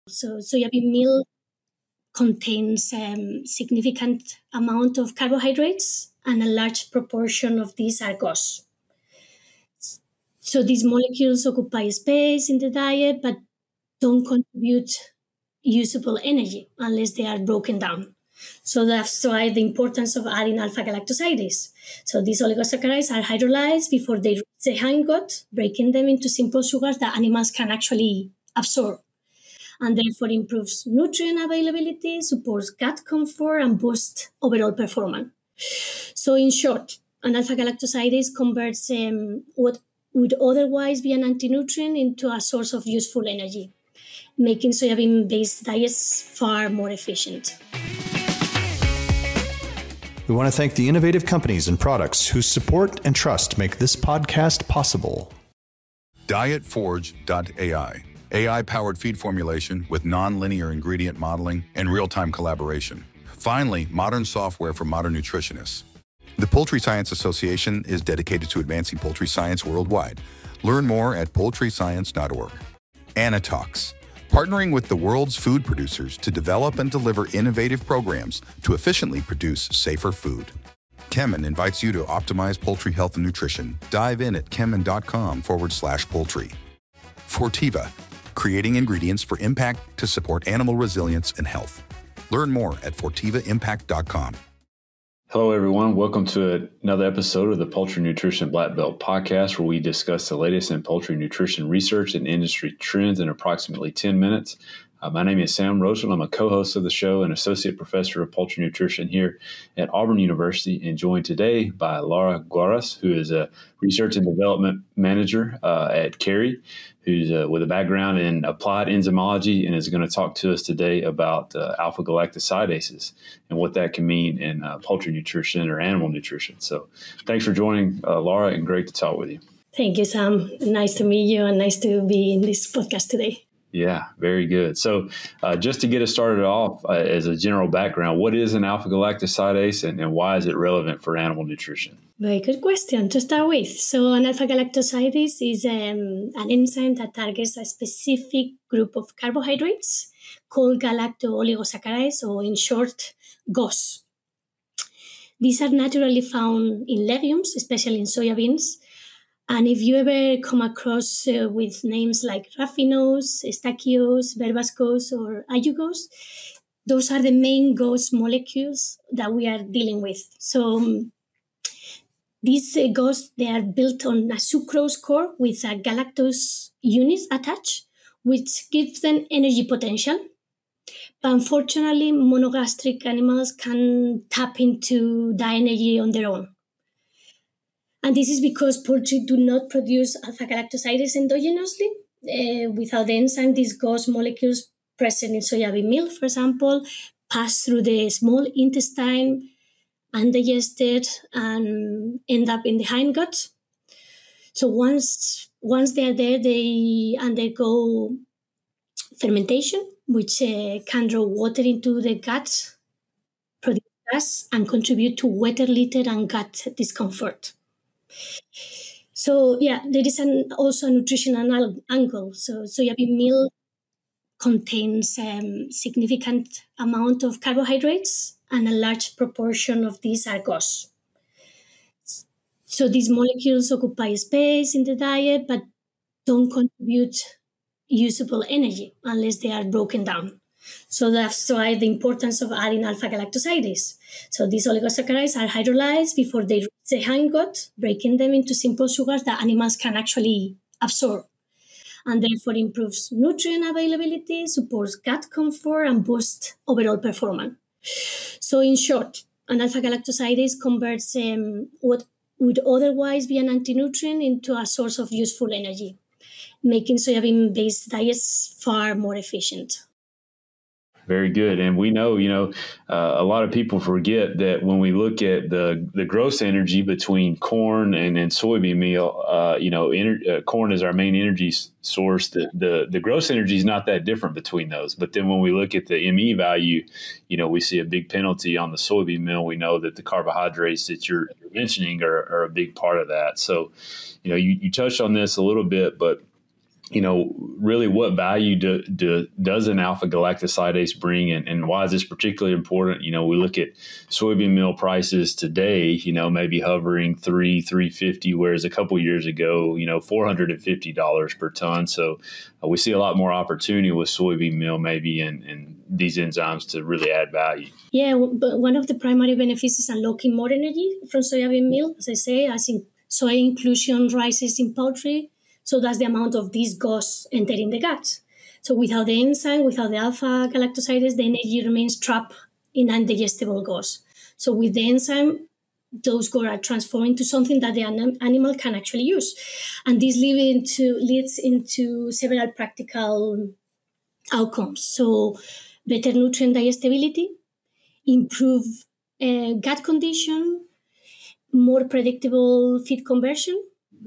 So soybean meal contains significant amount of carbohydrates, and a large proportion of these are GOS. So these molecules occupy space in the diet, but don't contribute usable energy unless they are broken down. So that's why the importance of adding alpha galactosidase. So these oligosaccharides are hydrolyzed before they reach the hindgut, breaking them into simple sugars that animals can actually absorb, and therefore improves nutrient availability, supports gut comfort, and boosts overall performance. So in short, an alpha galactosidase converts what would otherwise be an anti-nutrient into a source of useful energy, making soybean-based diets far more efficient. We want to thank the innovative companies and products whose support and trust make this podcast possible. Dietforge.ai. AI-powered feed formulation with non-linear ingredient modeling and real-time collaboration. Finally, modern software for modern nutritionists. The Poultry Science Association is dedicated to advancing poultry science worldwide. Learn more at poultryscience.org. Anatox, partnering with the world's food producers to develop and deliver innovative programs to efficiently produce safer food. Kemin invites you to optimize poultry health and nutrition. Dive in at kemin.com/poultry. Fortiva, creating ingredients for impact to support animal resilience and health. Learn more at fortivaimpact.com. Hello, everyone. Welcome to another episode of the Poultry Nutrition Black Belt podcast, where we discuss the latest in poultry nutrition research and industry trends in approximately 10 minutes. My name is Sam Rochelle. I'm a co-host of the show and associate professor of poultry nutrition here at Auburn University, and joined today by Laura Guaras, who is a research and development manager at Kerry, who's with a background in applied enzymology and is going to talk to us today about alpha galactosidases and what that can mean in poultry nutrition or animal nutrition. So thanks for joining, Laura, and great to talk with you. Thank you, Sam. Nice to meet you and nice to be in this podcast today. Yeah, very good. So just to get us started off, as a general background, what is an alpha galactosidase and why is it relevant for animal nutrition? Very good question to start with. So an alpha galactosidase is an enzyme that targets a specific group of carbohydrates called galacto-oligosaccharides, or in short, GOS. These are naturally found in legumes, especially in soybeans. And if you ever come across with names like raffinose, stachyose, verbascose, or augose, those are the main GOS molecules that we are dealing with. So these GOS, they are built on a sucrose core with a galactose unit attached, which gives them energy potential. But unfortunately, monogastric animals can tap into the energy on their own. And this is because poultry do not produce alpha galactosidase endogenously. Without the enzyme, these GOS molecules present in soybean meal, for example, pass through the small intestine, undigested, and end up in the hindgut. So once they are there, they undergo fermentation, which can draw water into the gut, produce gas, and contribute to water litter and gut discomfort. So there is also a nutritional angle. So soybean meal contains significant amount of carbohydrates, and a large proportion of these are GOS. So these molecules occupy space in the diet, but don't contribute usable energy unless they are broken down. So that's why the importance of adding alpha galactosidase. So these oligosaccharides are hydrolyzed before they reach the hindgut, breaking them into simple sugars that animals can actually absorb, and therefore improves nutrient availability, supports gut comfort, and boosts overall performance. So in short, an alpha galactosidase converts what would otherwise be an anti-nutrient into a source of useful energy, making soybean-based diets far more efficient. Very good. And we know, a lot of people forget that when we look at the gross energy between corn and soybean meal, corn is our main energy source. The gross energy is not that different between those. But then when we look at the ME value, we see a big penalty on the soybean meal. We know that the carbohydrates that you're mentioning are a big part of that. So, you touched on this a little bit, but really what value does an alpha galactosidase bring, and why is this particularly important? We look at soybean meal prices today, maybe hovering $350, whereas a couple of years ago, $450 per ton. So we see a lot more opportunity with soybean meal maybe and these enzymes to really add value. Yeah, but one of the primary benefits is unlocking more energy from soybean meal, as I say, as in soy inclusion rises in poultry. So that's the amount of this GOS entering the gut. So without the enzyme, without the alpha galactosidase, the energy remains trapped in undigestible GOS. So with the enzyme, those GOS are transformed into something that the animal can actually use. And this leads into several practical outcomes. So better nutrient digestibility, improve gut condition, more predictable feed conversion,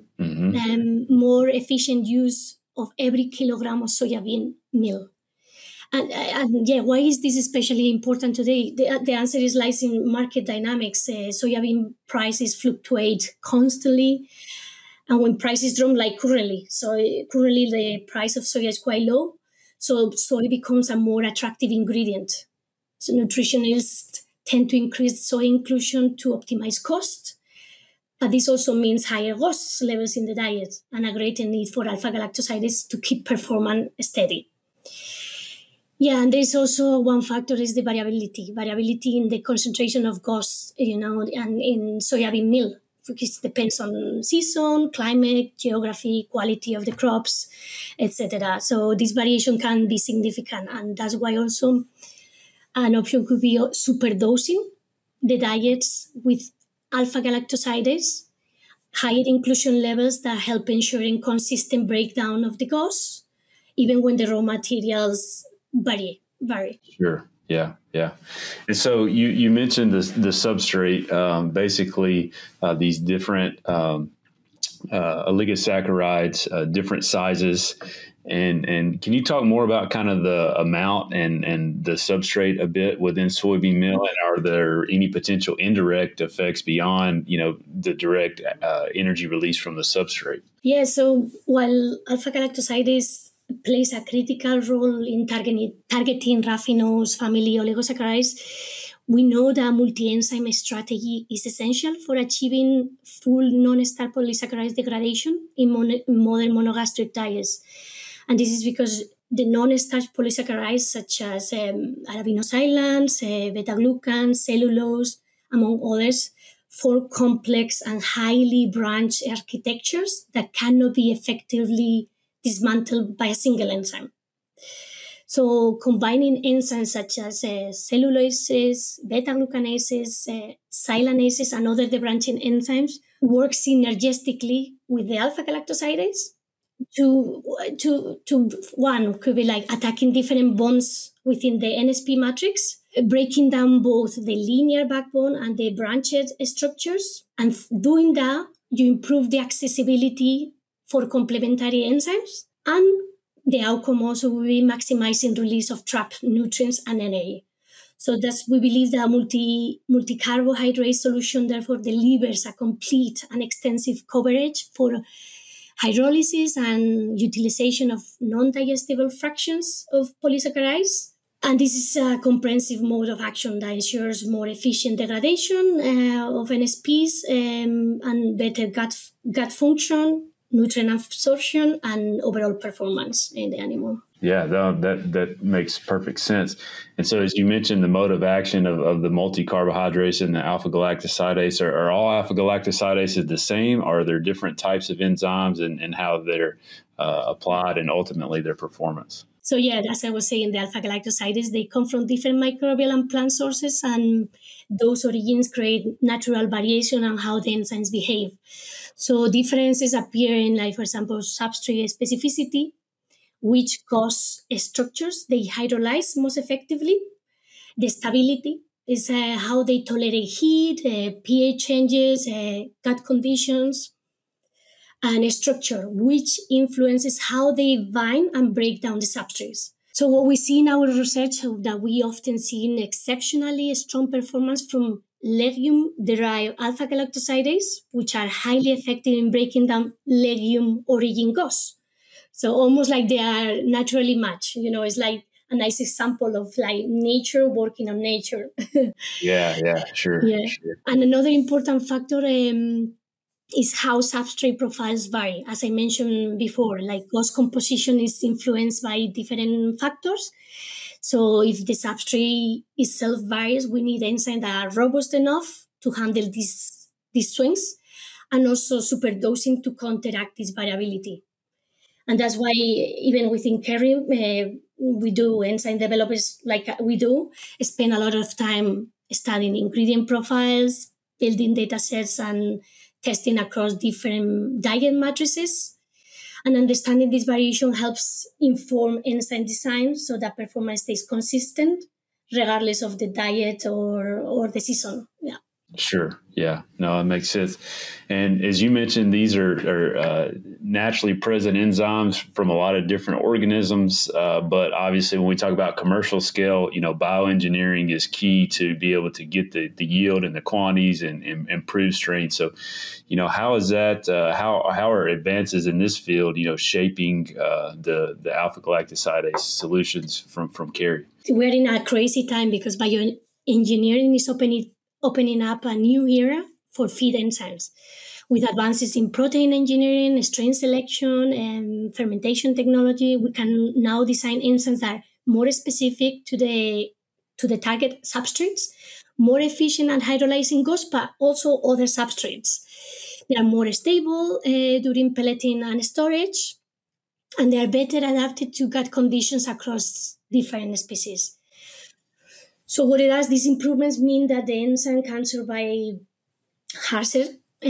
more efficient use of every kilogram of soybean meal. And why is this especially important today? The answer lies in market dynamics. Soybean prices fluctuate constantly. And when prices drop, like currently, currently the price of soya is quite low. So soy becomes a more attractive ingredient. So nutritionists tend to increase soy inclusion to optimize cost. But this also means higher GOS levels in the diet and a greater need for alpha galactosidase to keep performance steady. Yeah, and there's also one factor is the variability in the concentration of GOS, and in soybean meal, which depends on season, climate, geography, quality of the crops, etc. So this variation can be significant, and that's why also an option could be superdosing the diets with alpha galactosidase, higher inclusion levels that help ensuring consistent breakdown of the GOS, even when the raw materials vary. Sure. Yeah. And so you mentioned the substrate, basically these different oligosaccharides, different sizes. And can you talk more about kind of the amount and the substrate a bit within soybean meal? And are there any potential indirect effects beyond, the direct energy release from the substrate? Yeah, so while alpha galactosidase plays a critical role in targeting raffinose family oligosaccharides, we know that multi-enzyme strategy is essential for achieving full non-starch polysaccharide degradation in modern monogastric diets. And this is because the non-starch polysaccharides such as arabinose islands, beta-glucan, cellulose, among others, form complex and highly branched architectures that cannot be effectively dismantled by a single enzyme. So combining enzymes such as cellulases, beta-glucanases, silanases, and other debranching enzymes work synergistically with the alpha galactosidase to one could be like attacking different bonds within the NSP matrix, breaking down both the linear backbone and the branched structures. And doing that, you improve the accessibility for complementary enzymes, and the outcome also will be maximizing release of trapped nutrients and energy. So we believe that multi-carbohydrate solution therefore delivers a complete and extensive coverage for hydrolysis and utilization of non-digestible fractions of polysaccharides. And this is a comprehensive mode of action that ensures more efficient degradation of NSPs and better gut function, nutrient absorption, and overall performance in the animal. Yeah, that makes perfect sense. And so as you mentioned, the mode of action of the multi-carbohydrates and the alpha-galactosidase, are all alpha-galactosidases the same? Or are there different types of enzymes and how they're applied and ultimately their performance? So yeah, as I was saying, the alpha-galactosidases, they come from different microbial and plant sources, and those origins create natural variation on how the enzymes behave. So differences appear in, like, for example, substrate specificity, which GOS structures they hydrolyze most effectively. The stability is how they tolerate heat, pH changes, gut conditions, and structure, which influences how they bind and break down the substrates. So what we see in our research that we often see an exceptionally strong performance from legume-derived alpha-galactosidase, which are highly effective in breaking down legume origin GOS. So almost like they are naturally matched. It's like a nice example of like nature working on nature. Yeah, sure. And another important factor is how substrate profiles vary. As I mentioned before, like host composition is influenced by different factors. So if the substrate itself varies, we need enzymes that are robust enough to handle these swings, and also superdosing to counteract this variability. And that's why even within Kerry, we do enzyme developers like we do spend a lot of time studying ingredient profiles, building data sets, and testing across different diet matrices. And understanding this variation helps inform enzyme design so that performance stays consistent regardless of the diet or the season. Yeah. Sure. Yeah. No, it makes sense. And as you mentioned, these are naturally present enzymes from a lot of different organisms. But obviously, when we talk about commercial scale, bioengineering is key to be able to get the yield and the quantities and improve strain. So, how is that? How are advances in this field, shaping the alpha galactosidase solutions from Kerry? We're in a crazy time because bioengineering is opening up a new era for feed enzymes. With advances in protein engineering, strain selection, and fermentation technology, we can now design enzymes that are more specific to the target substrates, more efficient at hydrolyzing GOS, but also other substrates. They are more stable during pelleting and storage, and they are better adapted to gut conditions across different species. So what it does, these improvements mean that the enzyme can survive harsher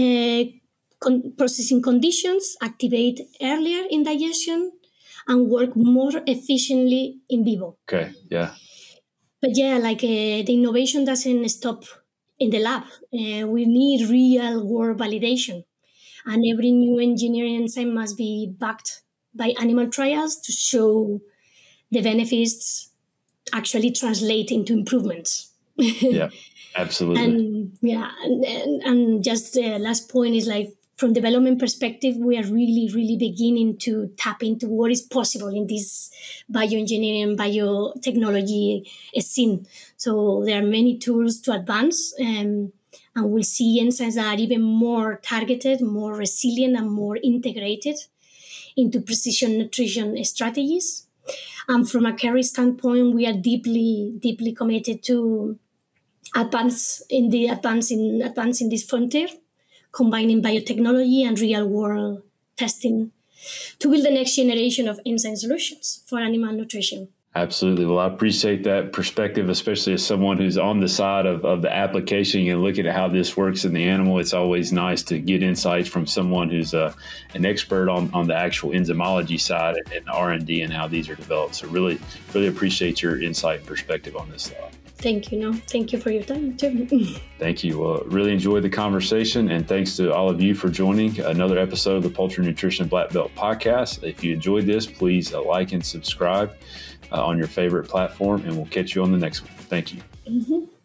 processing conditions, activate earlier in digestion, and work more efficiently in vivo. Okay, yeah. But the innovation doesn't stop in the lab. We need real-world validation. And every new engineering enzyme must be backed by animal trials to show the benefits actually translate into improvements. Yeah, absolutely. And just the last point is like, from development perspective, we are really, really beginning to tap into what is possible in this bioengineering, biotechnology scene. So there are many tools to advance, and we'll see enzymes that are even more targeted, more resilient, and more integrated into precision nutrition strategies. And from a Kerry standpoint, we are deeply, deeply committed to advancing this frontier, combining biotechnology and real-world testing to build the next generation of enzyme solutions for animal nutrition. Absolutely. Well, I appreciate that perspective, especially as someone who's on the side of the application and looking at how this works in the animal. It's always nice to get insights from someone who's an expert on the actual enzymology side and R&D and how these are developed. So really, really appreciate your insight and perspective on this stuff. Thank you. Thank you for your time too. Thank you. Well, really enjoyed the conversation, and thanks to all of you for joining another episode of the Poultry Nutrition Black Belt Podcast. If you enjoyed this, please like and subscribe on your favorite platform, and we'll catch you on the next one. Thank you. Mm-hmm.